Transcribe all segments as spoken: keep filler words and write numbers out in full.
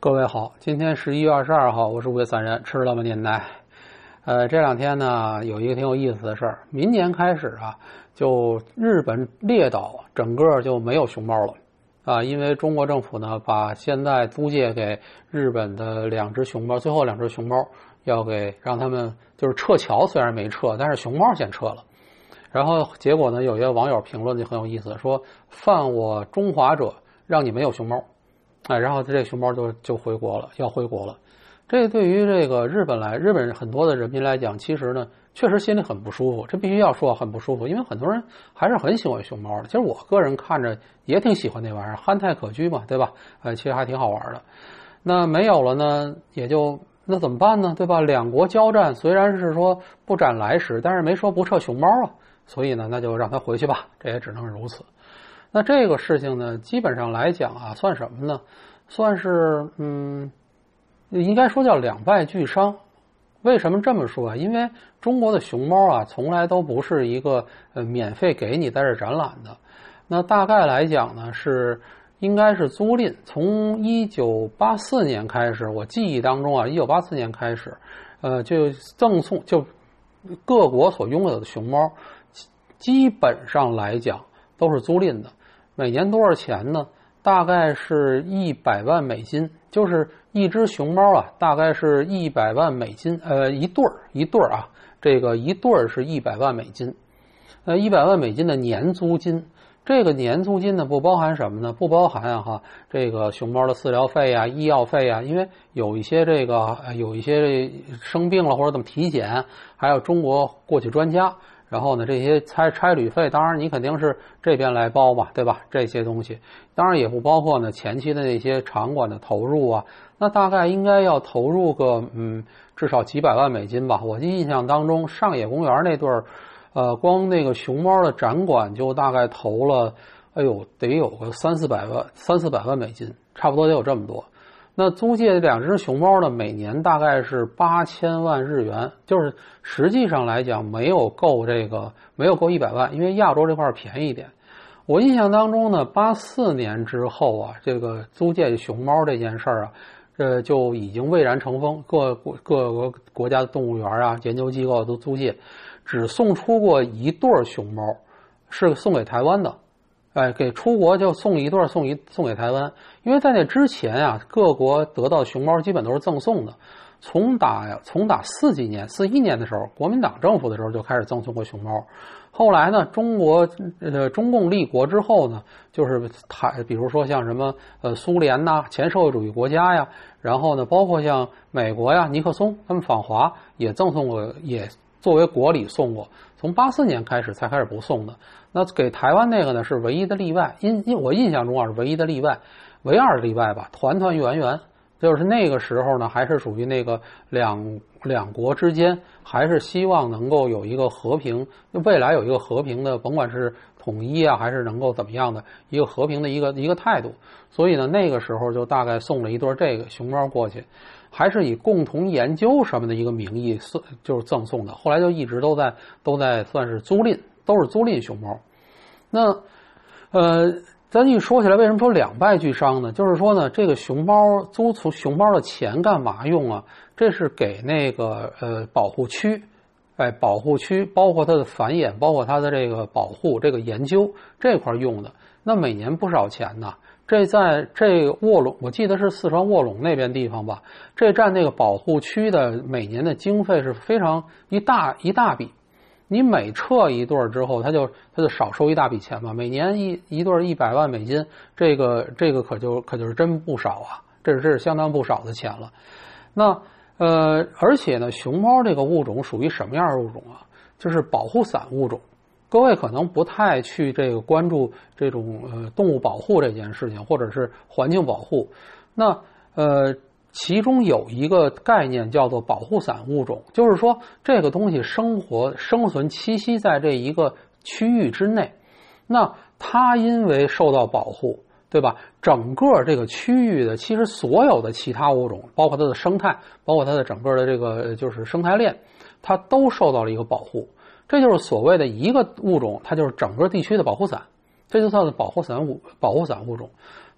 各位好，今天十一月二十二号，我是五月三人，吃了吗您奶？呃，这两天呢有一个挺有意思的事儿，明年开始啊，就日本列岛整个就没有熊猫了啊，因为中国政府呢把现在租借给日本的两只熊猫，最后两只熊猫要给让他们就是撤侨，虽然没撤，但是熊猫先撤了。然后结果呢，有些网友评论就很有意思，说犯我中华者，让你没有熊猫。哎，然后这个熊猫就就回国了，要回国了。这对于这个日本来，日本很多的人民来讲，其实呢，确实心里很不舒服。这必须要说很不舒服，因为很多人还是很喜欢熊猫的。其实我个人看着也挺喜欢那玩意儿，憨态可掬嘛，对吧？呃，其实还挺好玩的。那没有了呢，也就那怎么办呢？对吧？两国交战，虽然是说不斩来使，但是没说不撤熊猫啊。所以呢，那就让他回去吧，这也只能如此。那这个事情呢，基本上来讲啊，算什么呢？算是嗯，应该说叫两败俱伤。为什么这么说啊？因为中国的熊猫啊，从来都不是一个呃免费给你在这展览的。那大概来讲呢，是应该是租赁。从一九八四年开始，我记忆当中啊，一九八四年开始，呃，就赠送就各国所拥有的熊猫，基本上来讲都是租赁的。每年多少钱呢？大概是一百万美金，就是一只熊猫啊，大概是一百万美金，呃，一对儿一对儿啊，这个一对儿是一百万美金，呃，一百万美金的年租金。这个年租金呢，不包含什么呢？不包含啊哈，这个熊猫的饲料费啊、医药费啊，因为有一些这个有一些生病了或者怎么体检，还有中国过去专家。然后呢，这些差差旅费，当然你肯定是这边来包吧，对吧？这些东西，当然也不包括呢前期的那些场馆的投入啊。那大概应该要投入个嗯，至少几百万美金吧。我印象当中，上野公园那对儿，呃，光那个熊猫的展馆就大概投了，哎呦，得有个三四百万，三四百万美金，差不多得有这么多。那租借两只熊猫呢，每年大概是八千万日元，就是实际上来讲没有够这个，没有够一百万，因为亚洲这块便宜一点。我印象当中呢，八四年之后啊，这个租借熊猫这件事儿啊，呃，就已经蔚然成风，各各各个国家的动物园啊、研究机构都租借，只送出过一对熊猫，是送给台湾的。哎，给出国就送一对，送一送给台湾，因为在那之前啊，各国得到熊猫基本都是赠送的。从打呀，从打四几年、四一年的时候，国民党政府的时候就开始赠送过熊猫。后来呢，中国呃中共立国之后呢，就是台，比如说像什么呃苏联呐、前社会主义国家呀，然后呢，包括像美国呀、尼克松他们访华也赠送过，也作为国礼送过。从八四年开始才开始不送的。那给台湾那个呢是唯一的例外，因因我印象中啊是唯一的例外，唯二的例外吧。团团圆圆，就是那个时候呢还是属于那个两两国之间还是希望能够有一个和平，未来有一个和平的，甭管是统一啊还是能够怎么样的一个和平的一个一个态度。所以呢那个时候就大概送了一对这个熊猫过去，还是以共同研究什么的一个名义就是赠送的。后来就一直都在都在算是租赁，都是租赁熊猫。那呃咱一说起来，为什么说两败俱伤呢？就是说呢，这个熊猫租从熊猫的钱干嘛用啊？这是给那个呃保护区，哎，保护区包括它的繁衍，包括它的这个保护、这个研究这块用的。那每年不少钱呢。这在这卧龙，我记得是四川卧龙那边地方吧。这占那个保护区的每年的经费是非常一大一大笔。你每撤一对之后，他就他就少收一大笔钱嘛。每年一一对一百万美金，这个这个可就可就是真不少啊，这是这是相当不少的钱了。那呃，而且呢，熊猫这个物种属于什么样的物种啊？就是保护伞物种。各位可能不太去这个关注这种呃动物保护这件事情，或者是环境保护。那呃。其中有一个概念叫做保护伞物种，就是说这个东西生活生存栖息在这一个区域之内，那它因为受到保护，对吧？整个这个区域的其实所有的其他物种，包括它的生态，包括它的整个的这个就是生态链，它都受到了一个保护。这就是所谓的一个物种，它就是整个地区的保护伞，这就算是保护伞物保护伞物种。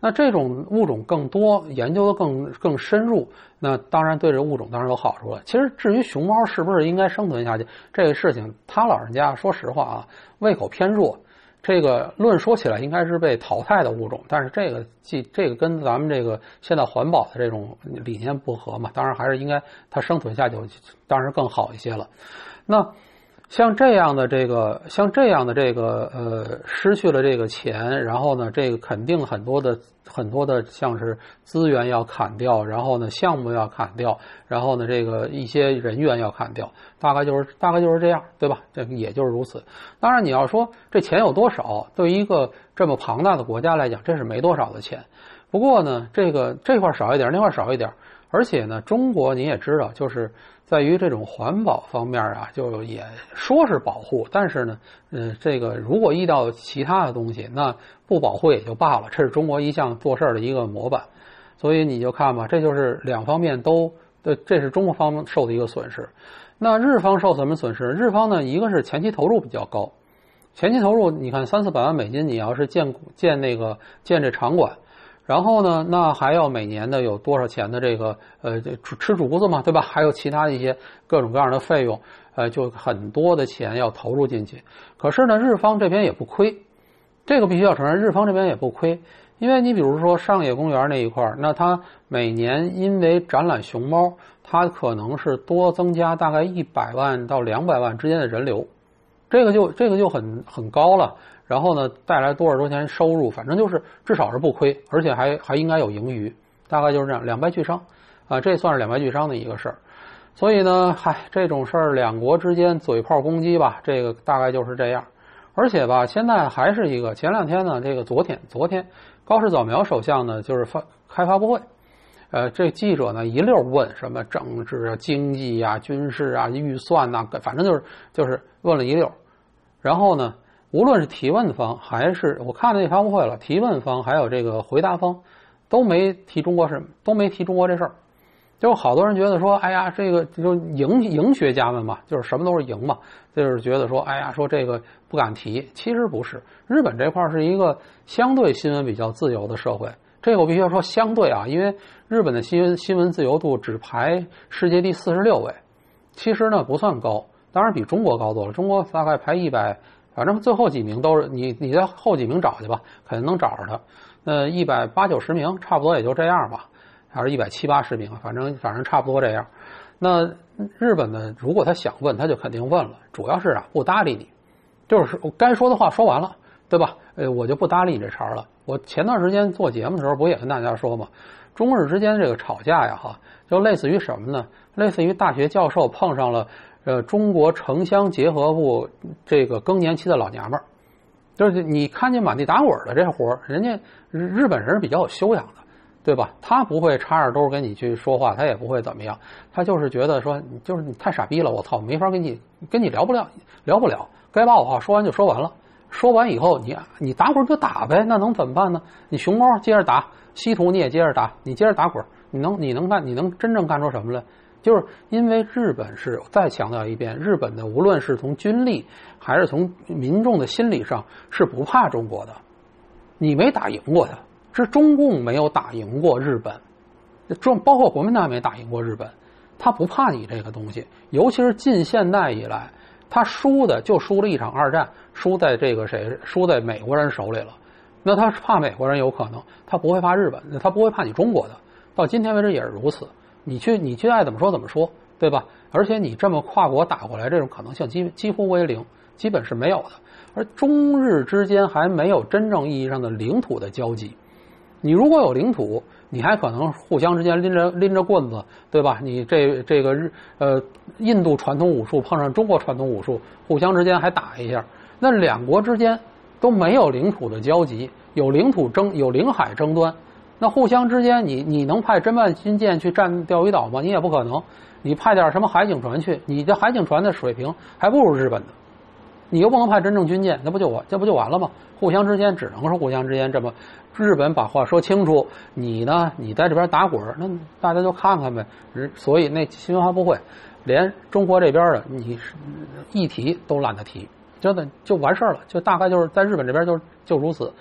那这种物种更多，研究的更更深入，那当然对这物种当然有好处了。其实至于熊猫是不是应该生存下去这个事情，他老人家说实话啊，胃口偏弱。这个论说起来应该是被淘汰的物种，但是这个既这个跟咱们这个现在环保的这种理念不合嘛，当然还是应该它生存下去，当然更好一些了。那像这样的这个，像这样的这个呃，失去了这个钱，然后呢，这个肯定很多的很多的像是资源要砍掉，然后呢，项目要砍掉，然后呢，这个一些人员要砍掉，大概就是大概就是这样，对吧？这个也就是如此。当然，你要说这钱有多少，对于一个这么庞大的国家来讲，这是没多少的钱。不过呢，这个这块少一点，那块少一点，而且呢，中国你也知道，就是在于这种环保方面啊，就也说是保护，但是呢，呃，这个如果遇到其他的东西，那不保护也就罢了，这是中国一向做事的一个模板。所以你就看吧，这就是两方面都，呃，这是中国方受的一个损失。那日方受什么损失？日方呢，一个是前期投入比较高，前期投入你看三四百万美金，你要是建建那个建这场馆。然后呢，那还要每年的有多少钱的这个呃吃竹子嘛，对吧？还有其他的一些各种各样的费用，呃，就很多的钱要投入进去。可是呢，日方这边也不亏，这个必须要承认，日方这边也不亏。因为你比如说上野公园那一块，那它每年因为展览熊猫，它可能是多增加大概一百万到两百万之间的人流，这个就这个就很很高了。然后呢，带来多少多钱收入，反正就是至少是不亏，而且还还应该有盈余，大概就是这样，两败俱伤啊，这算是两败俱伤的一个事儿。所以呢，嗨，这种事儿两国之间嘴炮攻击吧，这个大概就是这样。而且吧，现在还是一个前两天呢，这个昨天昨天高市早苗首相呢就是发开发布会，呃，这记者呢一溜问什么政治啊、经济啊、军事啊、预算呐、啊，反正就是就是问了一溜，然后呢。无论是提问方还是我看了那发布会了，提问方还有这个回答方都没提中国事，都没提中国这事儿。就好多人觉得说，哎呀，这个就赢赢学家们嘛，就是什么都是赢嘛，就是觉得说，哎呀，说这个不敢提。其实不是，日本这块是一个相对新闻比较自由的社会。这个我必须要说相对啊，因为日本的新闻新闻自由度只排世界第四十六位，其实呢不算高，当然比中国高多了。中国大概排一百。反正最后几名都是你，你在后几名找去吧，肯定能找着他。那一百八九十名，差不多也就这样吧，还是一百七八十名，反正反正差不多这样。那日本呢，如果他想问，他就肯定问了，主要是啊不搭理你，就是该说的话说完了，对吧？呃，我就不搭理你这茬了。我前段时间做节目的时候，不也跟大家说嘛，中日之间这个吵架呀，哈，就类似于什么呢？类似于大学教授碰上了。呃，中国城乡结合部这个更年期的老娘们儿，就是你看见满地打滚的这活儿，人家日本人是比较有修养的，对吧？他不会插着兜跟你去说话，他也不会怎么样，他就是觉得说，就是你太傻逼了，我操，没法跟你跟你聊不了，聊不了，该把我话说完就说完了，说完以后你你打滚就打呗，那能怎么办呢？你熊猫接着打，稀土你也接着打，你接着打滚，你能你能干你能真正干出什么来？就是因为日本是再强调一遍，日本的无论是从军力还是从民众的心理上是不怕中国的，你没打赢过他，是中共没有打赢过日本，中包括国民党没打赢过日本，他不怕你这个东西，尤其是近现代以来，他输的就输了一场二战，输在这个谁，输在美国人手里了，那他怕美国人有可能，他不会怕日本，他不会怕你中国的，到今天为止也是如此。你去你去爱怎么说怎么说，对吧？而且你这么跨国打过来，这种可能性几几乎为零，基本是没有的。而中日之间还没有真正意义上的领土的交集。你如果有领土，你还可能互相之间拎着拎着棍子，对吧？你这这个日呃印度传统武术碰上中国传统武术，互相之间还打一下。那两国之间都没有领土的交集，有领土争有领海争端。那互相之间你，你你能派侦察军舰去占钓鱼岛吗？你也不可能。你派点什么海警船去，你这海警船的水平还不如日本的，你又不能派真正军舰，那不就完，这不就完了吗？互相之间只能是互相之间这么，日本把话说清楚，你呢，你在这边打滚，那大家就看看呗。所以那新闻发布会，连中国这边的你议题都懒得提，真的就完事儿了，就大概就是在日本这边就就如此。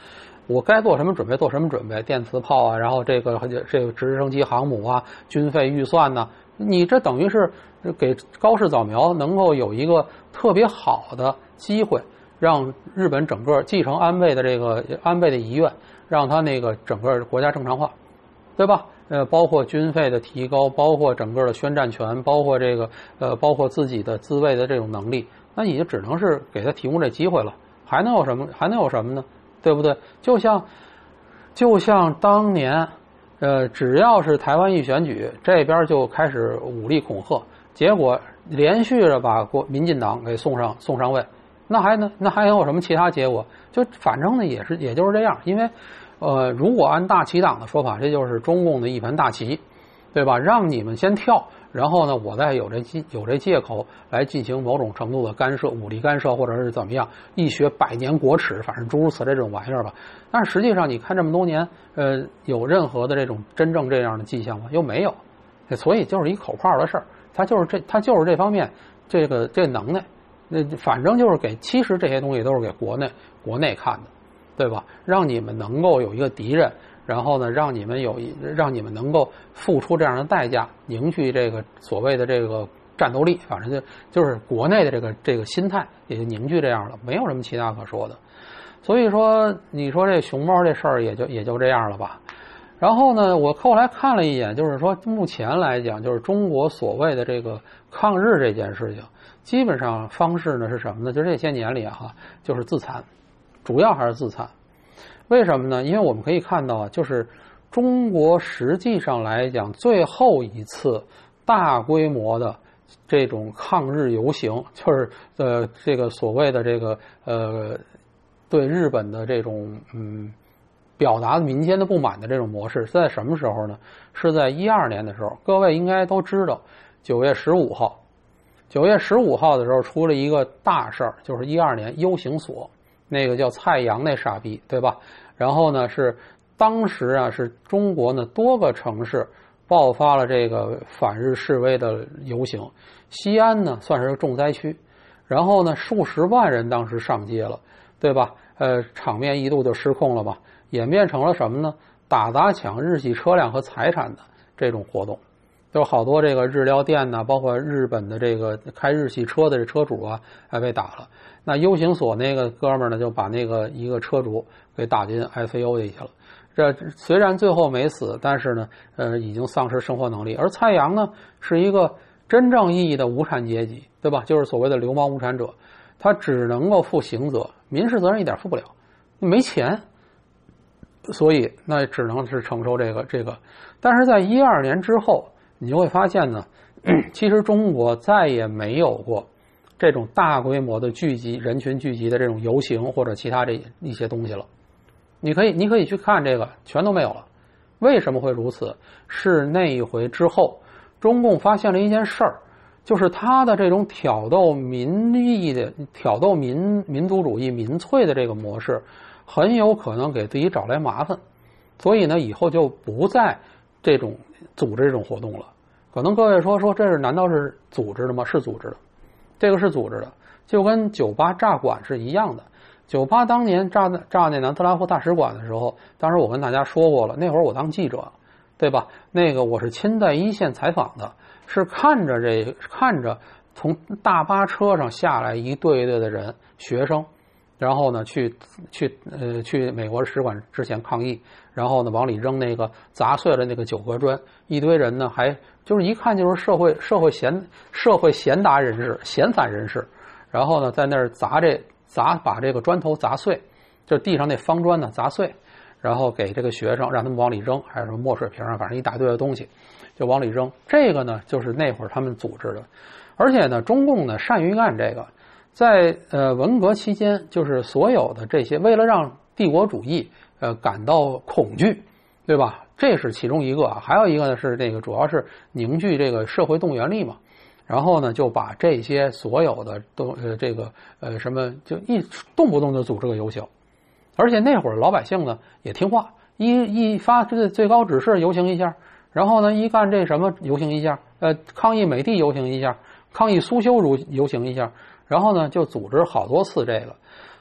我该做什么准备做什么准备，电磁炮啊，然后这个这个直升机、航母啊，军费预算呢，你这等于是给高市早苗能够有一个特别好的机会，让日本整个继承安倍的这个安倍的遗愿，让他那个整个国家正常化，对吧？呃，包括军费的提高，包括整个的宣战权，包括这个呃，包括自己的自卫的这种能力，那你就只能是给他提供这机会了，还能有什么？还能有什么呢？对不对？就像就像当年，呃，只要是台湾一选举，这边就开始武力恐吓，结果连续的把国民进党给送上送上位，那还能那还能有什么其他结果？就反正呢也是也就是这样，因为。呃，如果按大旗党的说法，这就是中共的一盘大棋，对吧？让你们先跳，然后呢，我再有这有这借口来进行某种程度的干涉，武力干涉或者是怎么样，一学百年国耻，反正诸如此类这种玩意儿吧。但是实际上，你看这么多年，呃，有任何的这种真正这样的迹象吗？又没有，所以就是一口炮的事儿。他就是这，他就是这方面这个这能耐，那反正就是给，其实这些东西都是给国内国内看的。对吧？让你们能够有一个敌人，然后呢，让你们有让你们能够付出这样的代价，凝聚这个所谓的这个战斗力，反正就就是国内的这个这个心态也就凝聚这样了，没有什么其他可说的。所以说，你说这熊猫这事儿也就也就这样了吧。然后呢，我后来看了一眼，就是说目前来讲，就是中国所谓的这个抗日这件事情，基本上方式呢是什么呢？就这些年里哈，就是自残。主要还是自残，为什么呢？因为我们可以看到，就是中国实际上来讲，最后一次大规模的这种抗日游行，就是呃这个所谓的这个呃对日本的这种嗯表达民间的不满的这种模式，是在什么时候呢？是在一二年的时候。各位应该都知道，九月十五号，九月十五号的时候出了一个大事儿，就是一二年 U 型所。那个叫蔡阳那傻逼，对吧？然后呢，是当时啊，是中国呢多个城市爆发了这个反日示威的游行，西安呢算是个重灾区，然后呢，数十万人当时上街了，对吧？呃，场面一度就失控了吧，演变成了什么呢？打砸抢日系车辆和财产的这种活动。有好多这个日料店呢，包括日本的这个开日系车的这车主啊，还被打了。那 U 型所那个哥们儿呢，就把那个一个车主给打进 I C U 里去了。这虽然最后没死，但是呢，呃，已经丧失生活能力。而蔡阳呢，是一个真正意义的无产阶级，对吧？就是所谓的流氓无产者，他只能够负刑责，民事责任一点负不了，没钱。所以那只能是承受这个这个。但是在一二年之后，你就会发现呢，其实中国再也没有过这种大规模的聚集、人群聚集的这种游行或者其他这一些东西了。你可以，你可以去看这个，全都没有了。为什么会如此？是那一回之后，中共发现了一件事儿，就是他的这种挑逗民意的、挑逗民民族主义、民粹的这个模式，很有可能给自己找来麻烦。所以呢，以后就不再这种组织这种活动了。可能各位说说这是难道是组织的吗？是组织的，这个是组织的，就跟酒吧炸馆是一样的。酒吧当年炸炸那南斯拉夫大使馆的时候，当时我跟大家说过了，那会儿我当记者，对吧？那个我是亲在一线采访的，是看着这看着从大巴车上下来一队一队的人，学生，然后呢去去呃去美国使馆之前抗议，然后呢往里扔那个砸碎了那个酒盒砖，一堆人呢还就是一看就是社会社会闲社会闲达人士、闲散人士，然后呢在那儿砸这砸把这个砖头砸碎，就地上那方砖呢砸碎，然后给这个学生让他们往里扔，还有什么墨水瓶啊，反正一大堆的东西就往里扔。这个呢就是那会儿他们组织的，而且呢中共呢善于干这个。在呃文革期间，就是所有的这些，为了让帝国主义呃感到恐惧，对吧？这是其中一个，还有一个呢是这个主要是凝聚这个社会动员力嘛。然后呢就把这些所有的都呃这个呃什么就一动不动就组织个游行，而且那会儿老百姓呢也听话，一一发这个最高指示游行一下，然后呢一干这什么游行一下，呃抗议美帝游行一下，抗议苏修如游行一下。然后呢，就组织好多次这个，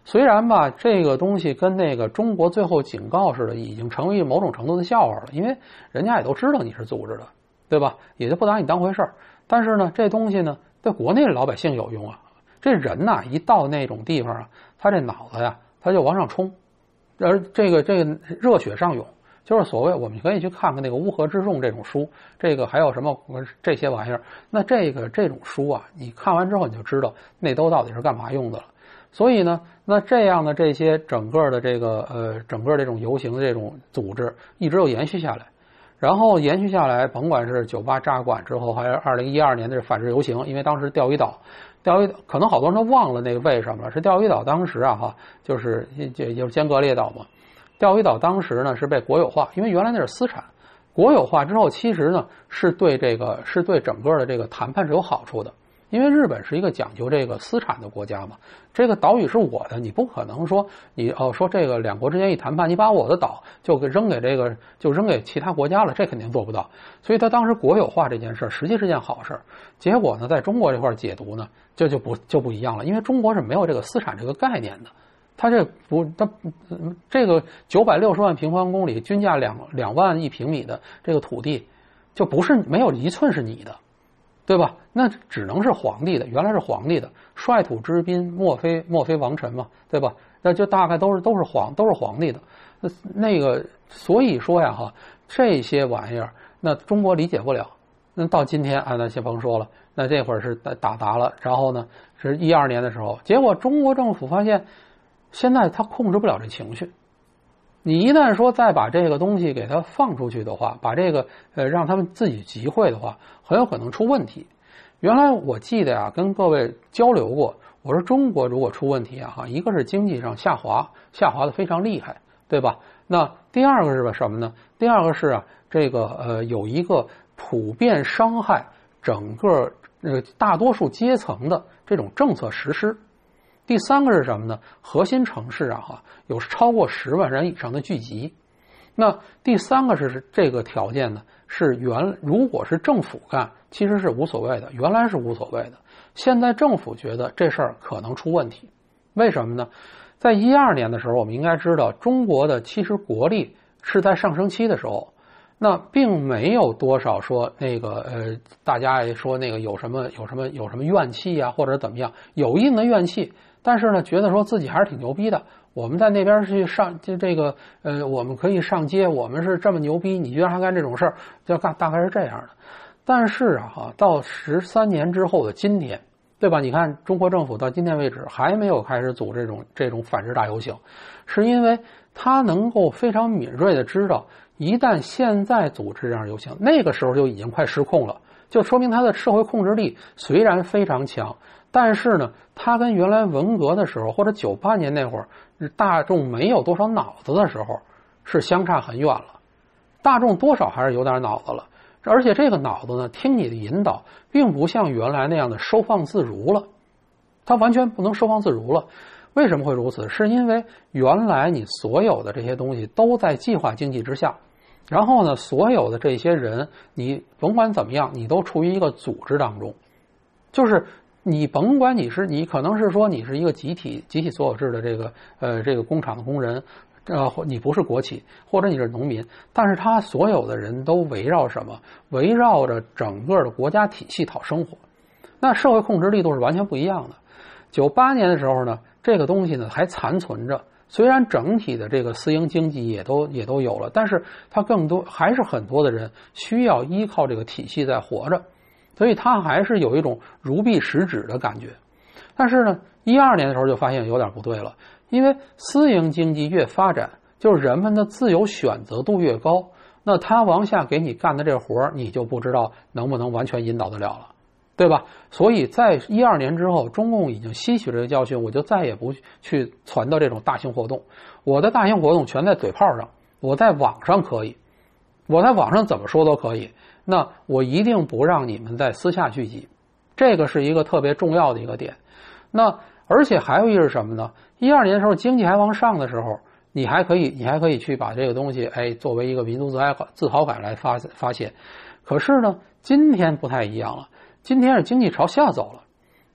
虽然吧，这个东西跟那个中国最后警告似的，已经成为某种程度的笑话了，因为人家也都知道你是组织的，对吧？也就不拿你当回事儿。但是呢，这东西呢，对国内的老百姓有用啊。这人呐，一到那种地方啊，他这脑子呀，他就往上冲，而这个这个热血上涌。就是所谓，我们可以去看看那个《乌合之众》这种书，这个还有什么这些玩意儿。那这个这种书啊，你看完之后你就知道那都到底是干嘛用的了。所以呢，那这样的这些整个的这个呃整个这种游行的这种组织一直又延续下来，然后延续下来，甭管是九八炸馆之后，还是二零一二年的反制游行，因为当时钓鱼岛，钓鱼可能好多人都忘了那个为什么了，是钓鱼岛当时啊哈，就是也就是尖阁列岛嘛。钓鱼岛当时呢是被国有化，因为原来那是私产，国有化之后，其实呢是对这个是对整个的这个谈判是有好处的，因为日本是一个讲究这个私产的国家嘛，这个岛屿是我的，你不可能说你哦说这个两国之间一谈判，你把我的岛就给扔给这个就扔给其他国家了，这肯定做不到。所以他当时国有化这件事实际是件好事，结果呢，在中国这块解读呢，这就不就不一样了，因为中国是没有这个私产这个概念的。它这不，它这个九百六十万平方公里，均价两两万一平米的这个土地，就不是没有一寸是你的，对吧？那只能是皇帝的，原来是皇帝的，率土之滨，莫非莫非王臣嘛，对吧？那就大概都是都是皇都是皇帝的，那那个所以说呀哈，这些玩意儿，那中国理解不了。那到今天啊，那先甭说了，那这会儿是打打打了，然后呢是一二年的时候，结果中国政府发现。现在他控制不了这情绪，你一旦说再把这个东西给它放出去的话，把这个呃让他们自己集会的话，很有可能出问题。原来我记得啊，跟各位交流过，我说中国如果出问题啊，哈，一个是经济上下滑，下滑的非常厉害，对吧？那第二个是什么呢？第二个是啊，这个呃有一个普遍伤害整个呃大多数阶层的这种政策实施。第三个是什么呢？核心城市啊，哈，有超过十万人以上的聚集。那第三个是这个条件呢，是原如果是政府干，其实是无所谓的，原来是无所谓的。现在政府觉得这事儿可能出问题，为什么呢？在一二年的时候，我们应该知道，中国的其实国力是在上升期的时候。那并没有多少说那个呃，大家也说那个有什么有什么有什么怨气啊，或者怎么样，有一定的怨气，但是呢，觉得说自己还是挺牛逼的。我们在那边去上就这个呃，我们可以上街，我们是这么牛逼，你居然还干这种事儿，就大大概是这样的。但是啊，哈，到十三年之后的今天，对吧？你看中国政府到今天为止还没有开始组这种这种反制大游行，是因为他能够非常敏锐的知道。一旦现在组织这样游行，那个时候就已经快失控了，就说明它的社会控制力虽然非常强，但是呢，它跟原来文革的时候或者九八年那会儿大众没有多少脑子的时候是相差很远了。大众多少还是有点脑子了，而且这个脑子呢，听你的引导，并不像原来那样的收放自如了，它完全不能收放自如了。为什么会如此？是因为原来你所有的这些东西都在计划经济之下。然后呢，所有的这些人，你甭管怎么样，你都处于一个组织当中，就是你甭管你是你可能是说你是一个集体集体所有制的这个呃这个工厂的工人，呃你不是国企，或者你是农民，但是他所有的人都围绕什么？围绕着整个的国家体系讨生活，那社会控制力度是完全不一样的。九八年的时候呢，这个东西呢还残存着。虽然整体的这个私营经济也都也都有了，但是它更多还是很多的人需要依靠这个体系在活着，所以它还是有一种如臂使指的感觉。但是呢，一二年的时候就发现有点不对了，因为私营经济越发展，就是人们的自由选择度越高，那他往下给你干的这活儿，你就不知道能不能完全引导得了了。对吧？所以在一二年之后，中共已经吸取这个教训，我就再也不去传到这种大型活动。我的大型活动全在嘴炮上，我在网上可以，我在网上怎么说都可以。那我一定不让你们在私下聚集，这个是一个特别重要的一个点。那而且还有一个是什么呢？一二年的时候经济还往上的时候，你还可以，你还可以去把这个东西，哎，作为一个民族自豪自豪感来发发泄。可是呢，今天不太一样了。今天是经济朝下走了，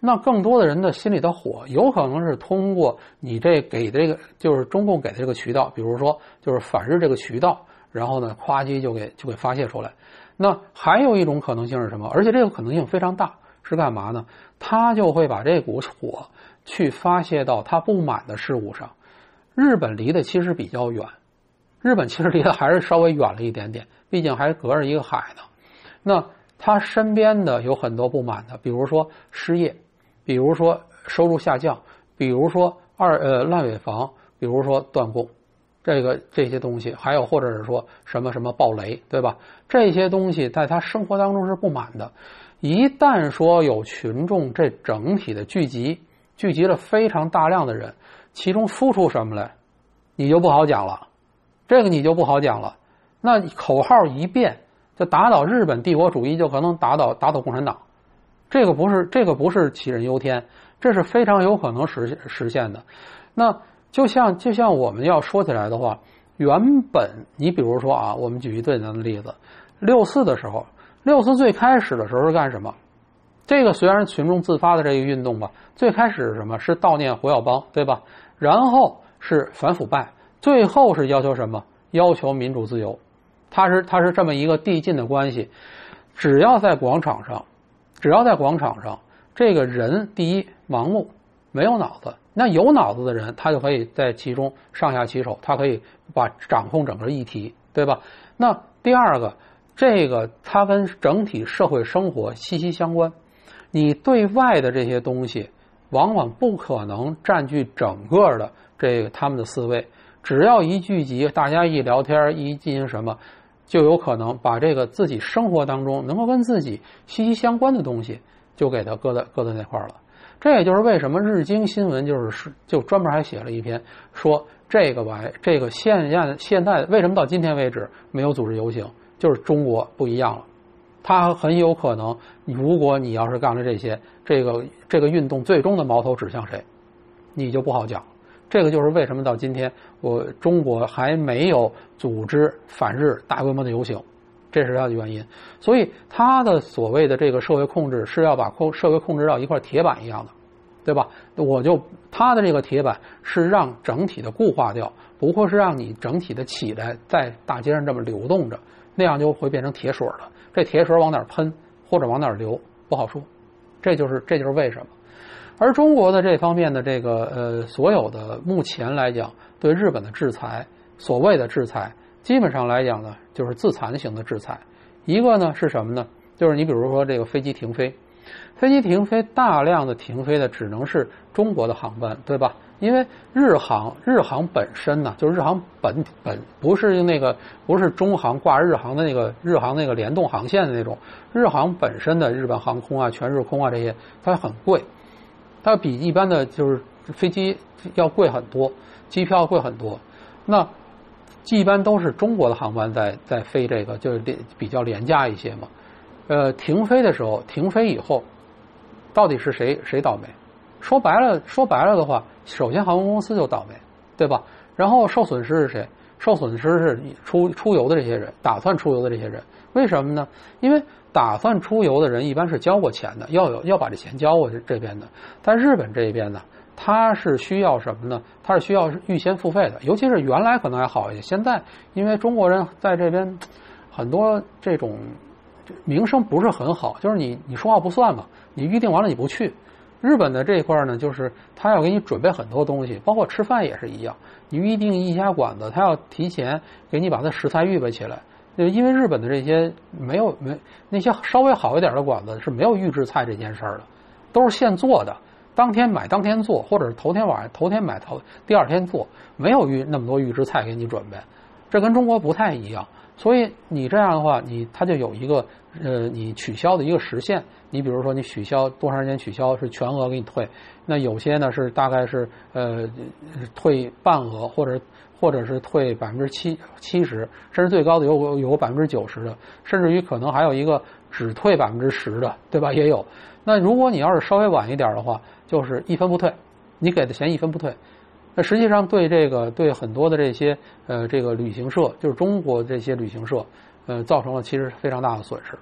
那更多的人的心里的火，有可能是通过你这给的这个，就是中共给的这个渠道，比如说就是反日这个渠道，然后呢，夸叽就给就给发泄出来。那还有一种可能性是什么？而且这个可能性非常大，是干嘛呢？他就会把这股火去发泄到他不满的事物上。日本离得其实比较远，日本其实离得还是稍微远了一点点，毕竟还隔着一个海呢。那他身边的有很多不满的，比如说失业，比如说收入下降，比如说二呃烂尾房，比如说断供，这个这些东西，还有或者是说什么什么暴雷，对吧？这些东西在他生活当中是不满的。一旦说有群众这整体的聚集，聚集了非常大量的人，其中输出什么来，你就不好讲了。这个你就不好讲了。那口号一变，就打倒日本帝国主义，就可能打倒打倒共产党。这个不是这个不是杞人忧天，这是非常有可能实实现的。那就像就像我们要说起来的话，原本你比如说啊，我们举一最简单的例子，六四的时候，六四最开始的时候是干什么？这个虽然是群众自发的这个运动吧，最开始是什么？是悼念胡耀邦，对吧？然后是反腐败，最后是要求什么？要求民主自由。它是它是这么一个递进的关系。只要在广场上，只要在广场上，这个人第一盲目，没有脑子。那有脑子的人，他就可以在其中上下其手，他可以把掌控整个议题，对吧？那第二个，这个它跟整体社会生活息息相关。你对外的这些东西，往往不可能占据整个的这个他们的思维。只要一聚集，大家一聊天，一进行什么，就有可能把这个自己生活当中能够跟自己息息相关的东西，就给它搁在搁在那块了。这也就是为什么日经新闻就是就专门还写了一篇，说这个玩这个现在现在为什么到今天为止没有组织游行，就是中国不一样了。它很有可能，如果你要是干了这些，这个这个运动最终的矛头指向谁，你就不好讲。这个就是为什么到今天我中国还没有组织反日大规模的游行，这是它的原因。所以它的所谓的这个社会控制是要把控社会控制到一块铁板一样的，对吧？我就它的这个铁板是让整体的固化掉，不会是让你整体的起来在大街上这么流动着，那样就会变成铁水了。这铁水往哪儿喷或者往哪儿流不好说，这就是这就是为什么。而中国的这方面的这个呃所有的目前来讲对日本的制裁，所谓的制裁，基本上来讲呢就是自残型的制裁。一个呢是什么呢？就是你比如说这个飞机停飞，飞机停飞大量的停飞的只能是中国的航班，对吧？因为日航日航本身呢，就是日航本本不是那个不是中航挂日航的那个日航那个联动航线的那种，日航本身的日本航空啊、全日空啊这些，它很贵。它比一般的就是飞机要贵很多，机票贵很多。那一般都是中国的航班在在飞这个，就是比较廉价一些嘛。呃，停飞的时候，停飞以后，到底是谁谁倒霉？说白了，说白了的话，首先航空公司就倒霉，对吧？然后受损失是谁？受损失是出出游的这些人，打算出游的这些人。为什么呢？因为打算出游的人一般是交过钱的，要有要把这钱交过去这边的。但日本这边呢，它是需要什么呢？它是需要预先付费的，尤其是原来可能还好一些，现在因为中国人在这边很多这种名声不是很好，就是你你说话不算嘛，你预定完了你不去。日本的这一块呢，就是他要给你准备很多东西，包括吃饭也是一样。你预定一家馆子，他要提前给你把它食材预备起来。因为日本的这些没有没那些稍微好一点的馆子是没有预制菜这件事儿的，都是现做的，当天买当天做，或者是头天晚上头天买头第二天做，没有预那么多预制菜给你准备，这跟中国不太一样。所以你这样的话，你它就有一个呃你取消的一个时限。你比如说你取消多长时间取消是全额给你退，那有些呢是大概是呃退半额，或者或者是退百分之七七十，甚至最高的有有百分之九十的，甚至于可能还有一个只退百分之十的，对吧？也有。那如果你要是稍微晚一点的话，就是一分不退，你给的钱一分不退。那实际上对这个对很多的这些呃这个旅行社，就是中国这些旅行社，呃造成了其实非常大的损失。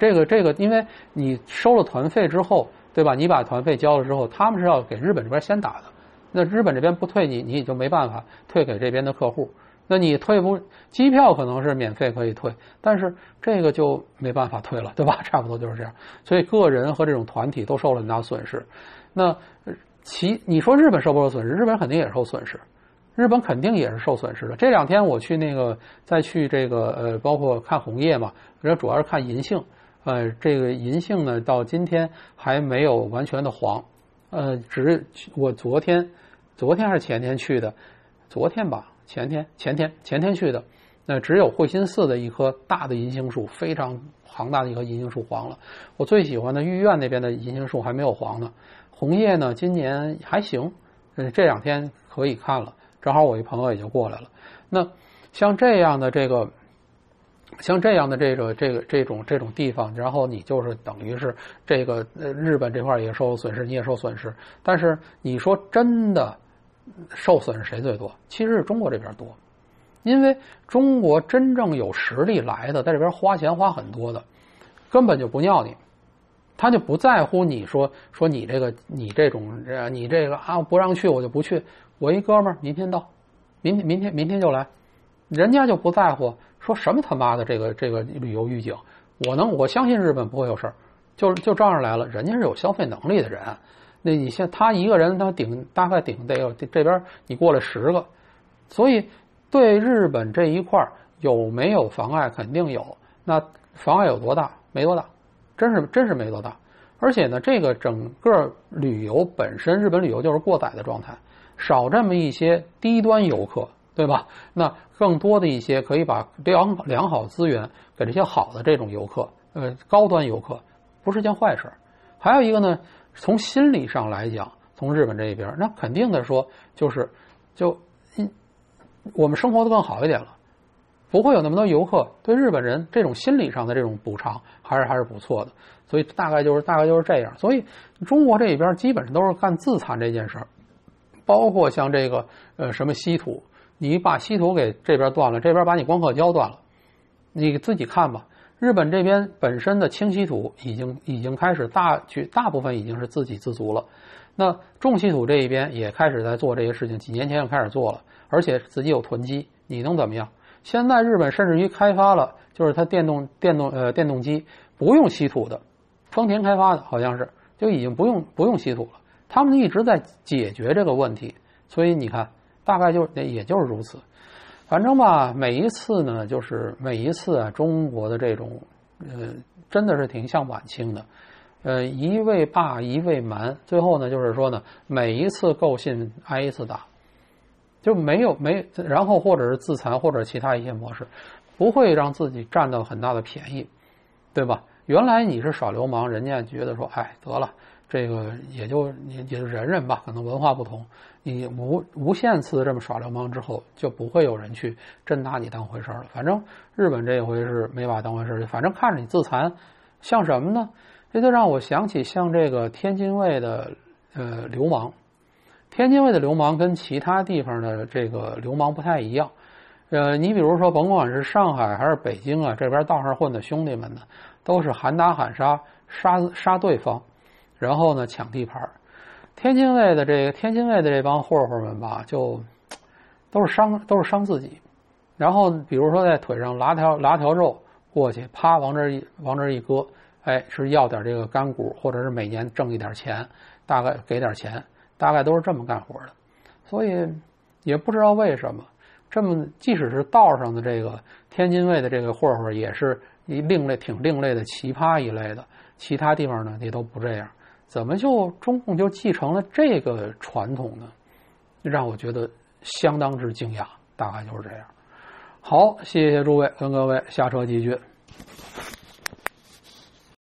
这个这个，因为你收了团费之后，对吧？你把团费交了之后，他们是要给日本这边先打的。那日本这边不退你，你也就没办法退给这边的客户。那你退不，机票可能是免费可以退，但是这个就没办法退了，对吧？差不多就是这样。所以个人和这种团体都受了很大损失。那其你说日本受不受损失？日本肯定也受损失。日本肯定也是受损失的。这两天我去那个再去这个呃，包括看红叶嘛，人主要是看银杏。呃，这个银杏呢，到今天还没有完全的黄。呃，只是我昨天，昨天还是前天去的，昨天吧，前天，前天，前天去的。那、呃、只有慧心寺的一棵大的银杏树，非常庞大的一棵银杏树黄了。我最喜欢的御苑那边的银杏树还没有黄呢。红叶呢，今年还行，呃，这两天可以看了。正好我一朋友也就过来了。那像这样的这个，像这样的这个这个这种这种地方，然后你就是等于是这个呃日本这块也受损失，你也受损失。但是你说真的受损是谁最多？其实是中国这边多，因为中国真正有实力来的，在这边花钱花很多的，根本就不尿你。他就不在乎你说说你这个你这种你这个啊不让去我就不去。我一哥们儿明天到，明天明天明天就来，人家就不在乎说什么他妈的这个这个旅游预警，我能我相信日本不会有事儿，就就照样来了，人家是有消费能力的人，那你像他一个人他顶大概顶得有这边你过来十个，所以对日本这一块有没有妨碍肯定有，那妨碍有多大？没多大，真是真是没多大，而且呢，这个整个旅游本身，日本旅游就是过载的状态。少这么一些低端游客，对吧？那更多的一些可以把良良好资源给这些好的这种游客，呃，高端游客，不是件坏事。还有一个呢，从心理上来讲，从日本这一边，那肯定的说，就是就嗯，我们生活的更好一点了，不会有那么多游客。对日本人这种心理上的这种补偿，还是还是不错的。所以大概就是大概就是这样。所以中国这一边基本上都是干自残这件事儿。包括像这个呃什么稀土，你把稀土给这边断了，这边把你光刻胶断了，你自己看吧。日本这边本身的轻稀土已经已经开始大去大部分已经是自给自足了，那重稀土这一边也开始在做这些事情，几年前就开始做了，而且自己有囤积，你能怎么样？现在日本甚至于开发了，就是它电动电动呃电动机不用稀土的，丰田开发的好像是就已经不用不用稀土了。他们一直在解决这个问题，所以你看，大概就也就是如此。反正吧，每一次呢，就是每一次啊，中国的这种，呃，真的是挺像晚清的，呃，一味霸，一味蛮，最后呢，就是说呢，每一次构信挨一次打，就没有没，然后或者是自残，或者其他一些模式，不会让自己占到很大的便宜，对吧？原来你是耍流氓，人家觉得说，哎，得了。这个也就也也就忍忍吧，可能文化不同，你无无限次这么耍流氓之后，就不会有人去真拿你当回事了。反正日本这一回是没把当回事，反正看着你自残，像什么呢？这就让我想起像这个天津卫的呃流氓，天津卫的流氓跟其他地方的这个流氓不太一样。呃，你比如说，甭管是上海还是北京啊，这边道上混的兄弟们呢，都是喊打喊杀，杀杀对方。然后呢，抢地盘。天津卫的这个天津卫的这帮混混们吧，就都是伤都是伤自己。然后比如说在腿上拉条拉条肉过去，啪往这一往这一搁，哎，是要点这个干股，或者是每年挣一点钱，大概给点钱，大概都是这么干活的。所以也不知道为什么，这么即使是道上的这个天津卫的这个混混，也是一另类挺另类的奇葩一类的，其他地方呢也都不这样。怎么就中共就继承了这个传统呢？让我觉得相当之惊讶，大概就是这样。好，谢谢诸位，跟各位下车集聚。